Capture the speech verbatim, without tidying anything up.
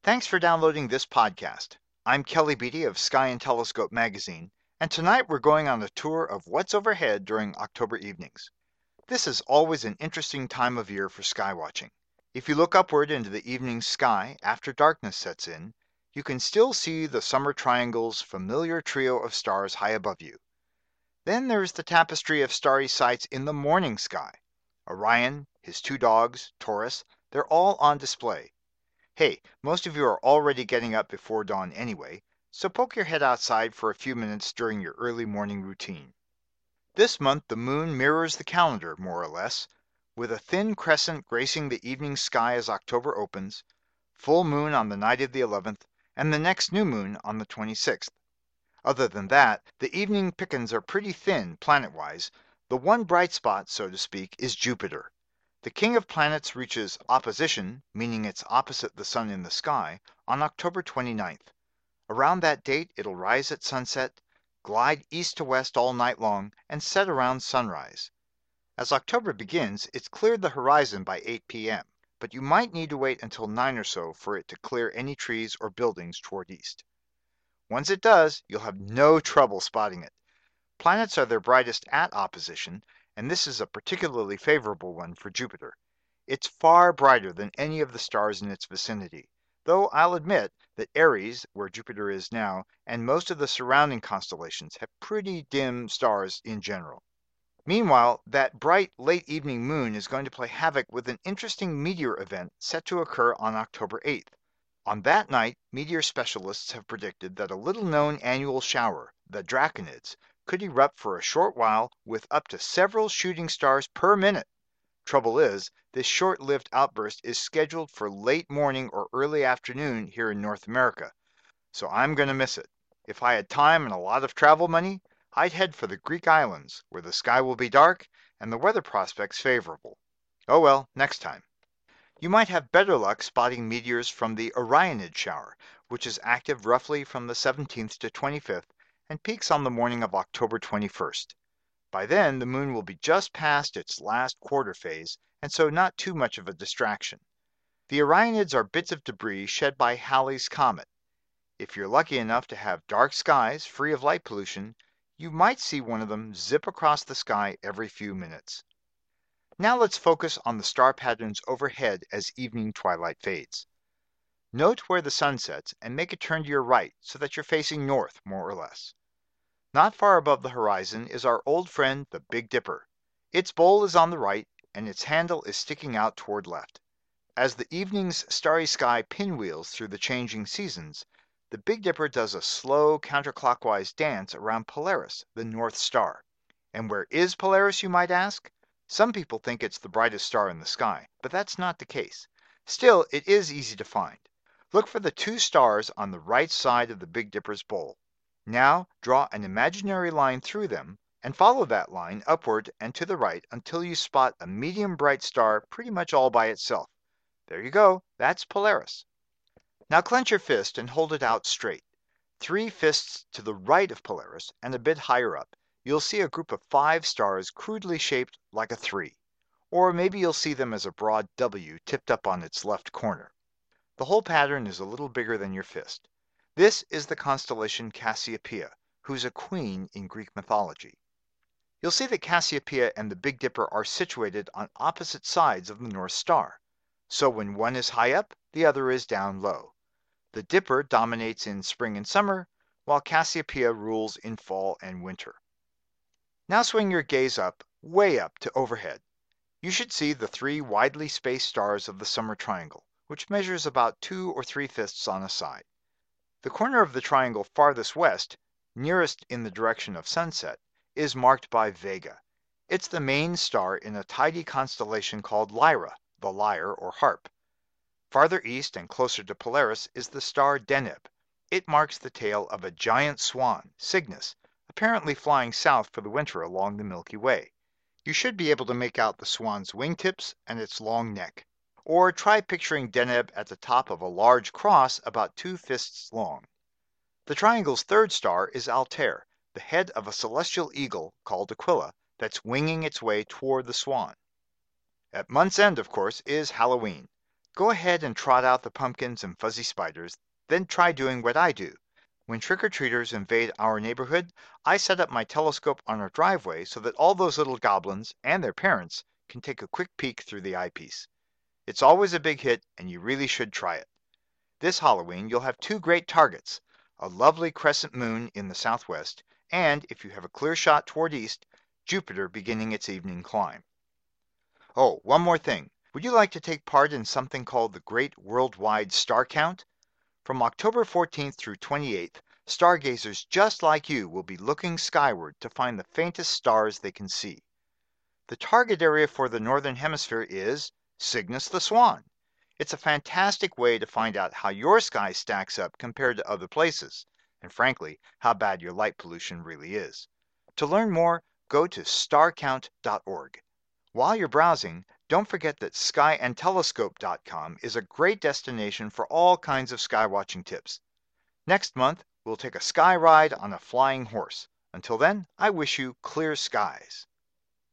Thanks for downloading this podcast. I'm Kelly Beatty of Sky and Telescope magazine, and tonight we're going on a tour of what's overhead during October evenings. This is always an interesting time of year for sky watching. If you look upward into the evening sky after darkness sets in, you can still see the Summer Triangle's familiar trio of stars high above you. Then there's the tapestry of starry sights in the morning sky. Orion, his two dogs, Taurus, they're all on display. Hey, most of you are already getting up before dawn anyway, so poke your head outside for a few minutes during your early morning routine. This month the moon mirrors the calendar, more or less, with a thin crescent gracing the evening sky as October opens, full moon on the night of the eleventh, and the next new moon on the twenty-sixth. Other than that, the evening pickings are pretty thin planet-wise. The one bright spot, so to speak, is Jupiter. The king of planets reaches opposition, meaning it's opposite the sun in the sky, on October twenty-ninth. Around that date, it'll rise at sunset, glide east to west all night long, and set around sunrise. As October begins, it's cleared the horizon by eight p m, but you might need to wait until nine or so for it to clear any trees or buildings toward east. Once it does, you'll have no trouble spotting it. Planets are their brightest at opposition, and this is a particularly favorable one for Jupiter. It's far brighter than any of the stars in its vicinity, though I'll admit that Aries, where Jupiter is now, and most of the surrounding constellations have pretty dim stars in general. Meanwhile, that bright late evening moon is going to play havoc with an interesting meteor event set to occur on October eighth. On that night, meteor specialists have predicted that a little-known annual shower, the Draconids, could erupt for a short while with up to several shooting stars per minute. Trouble is, this short-lived outburst is scheduled for late morning or early afternoon here in North America, so I'm going to miss it. If I had time and a lot of travel money, I'd head for the Greek islands, where the sky will be dark and the weather prospects favorable. Oh well, next time. You might have better luck spotting meteors from the Orionid shower, which is active roughly from the seventeenth to twenty-fifth and peaks on the morning of October twenty-first. By then, the moon will be just past its last quarter phase, and so not too much of a distraction. The Orionids are bits of debris shed by Halley's Comet. If you're lucky enough to have dark skies free of light pollution, you might see one of them zip across the sky every few minutes. Now let's focus on the star patterns overhead as evening twilight fades. Note where the sun sets and make a turn to your right so that you're facing north, more or less. Not far above the horizon is our old friend, the Big Dipper. Its bowl is on the right, and its handle is sticking out toward left. As the evening's starry sky pinwheels through the changing seasons, the Big Dipper does a slow counterclockwise dance around Polaris, the North Star. And where is Polaris, you might ask? Some people think it's the brightest star in the sky, but that's not the case. Still, it is easy to find. Look for the two stars on the right side of the Big Dipper's bowl. Now draw an imaginary line through them and follow that line upward and to the right until you spot a medium bright star pretty much all by itself. There you go, that's Polaris. Now clench your fist and hold it out straight. Three fists to the right of Polaris and a bit higher up, you'll see a group of five stars crudely shaped like a three. Or maybe you'll see them as a broad W tipped up on its left corner. The whole pattern is a little bigger than your fist. This is the constellation Cassiopeia, who's a queen in Greek mythology. You'll see that Cassiopeia and the Big Dipper are situated on opposite sides of the North Star. So when one is high up, the other is down low. The Dipper dominates in spring and summer, while Cassiopeia rules in fall and winter. Now swing your gaze up, way up to overhead. You should see the three widely spaced stars of the Summer Triangle, which measures about two or three fifths on a side. The corner of the triangle farthest west, nearest in the direction of sunset, is marked by Vega. It's the main star in a tidy constellation called Lyra, the lyre or harp. Farther east and closer to Polaris is the star Deneb. It marks the tail of a giant swan, Cygnus, apparently flying south for the winter along the Milky Way. You should be able to make out the swan's wingtips and its long neck. Or try picturing Deneb at the top of a large cross about two fists long. The triangle's third star is Altair, the head of a celestial eagle called Aquila that's winging its way toward the swan. At month's end, of course, is Halloween. Go ahead and trot out the pumpkins and fuzzy spiders, then try doing what I do. When trick-or-treaters invade our neighborhood, I set up my telescope on our driveway so that all those little goblins and their parents can take a quick peek through the eyepiece. It's always a big hit, and you really should try it. This Halloween, you'll have two great targets, a lovely crescent moon in the southwest, and, if you have a clear shot toward east, Jupiter beginning its evening climb. Oh, one more thing. Would you like to take part in something called the Great Worldwide Star Count? From October fourteenth through twenty-eighth, stargazers just like you will be looking skyward to find the faintest stars they can see. The target area for the Northern Hemisphere is Cygnus the Swan. It's a fantastic way to find out how your sky stacks up compared to other places, and frankly, how bad your light pollution really is. To learn more, go to star count dot org. While you're browsing, don't forget that sky and telescope dot com is a great destination for all kinds of skywatching tips. Next month, we'll take a sky ride on a flying horse. Until then, I wish you clear skies.